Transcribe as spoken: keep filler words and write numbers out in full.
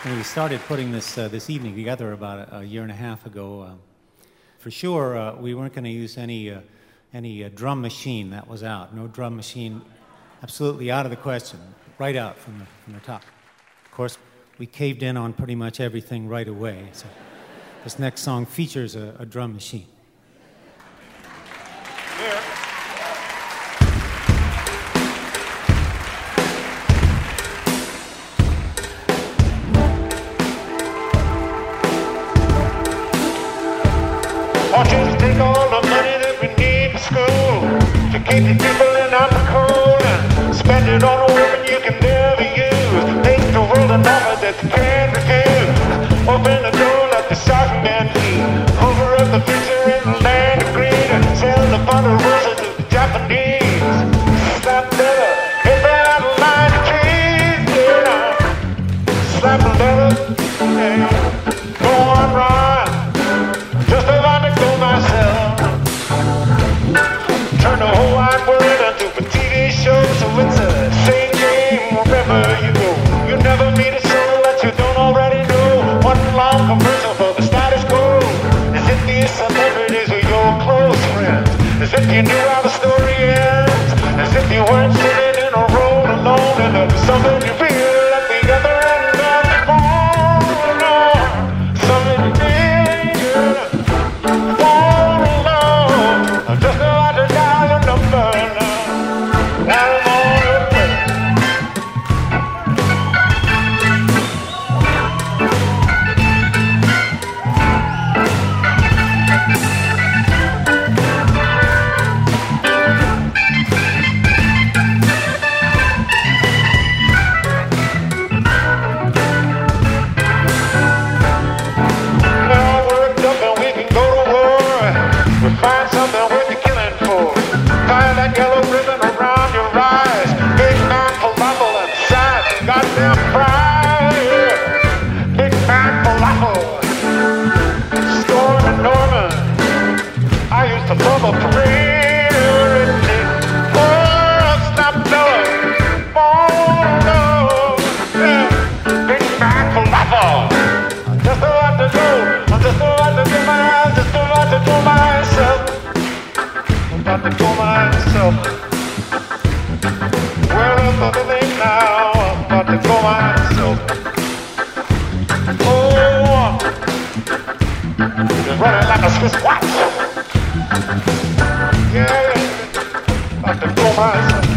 when we started putting this uh, this evening together about a, a year and a half ago, uh, for sure uh, we weren't going to use any uh, any uh, drum machine. That was out. No drum machine, absolutely out of the question. Right out from the from the top. Of course, we caved in on pretty much everything right away. So this next song features a, a drum machine. Yeah. Want you to take all the money that we need for school to keep the people in out the cold and spend it on a weapon you can never use. Take the world an offer that you can't refuse. Open the door like the soccer man key. Over up the future in the land of green and sell the bundle of roses to the Japanese. Slap leather, hit that line of trees, yeah. Slap leather, yeah. Go on, Ron. Just about to go myself. Turn the whole wide world into a T V show, so it's a same game wherever you go. You never meet a soul that you don't already know. One long commercial for the status quo. As if these celebrities were your close friends. As if you knew how the story ends. As if you weren't sitting in a row alone and there was something you feel like the other end of the phone. No, something you feel. Just about to dial your number now. Now I'm on your way. Now we're up and we can go to war. We'll find something worth the killing for. Tie that yellow ribbon around your eyes. Big man falafel inside the goddamn fries. Big man falafel. Storm and Norman. I used to love a parade. Oh, stop knowing. Oh, no. Yeah. Big man falafel. I'm just about to go. I'm just about to do my eyes. Just about to do myself. About to go myself. Well, I'm about to think now. I'm about to go myself. Oh, just running like a Swiss watch. Yeah, about to go myself.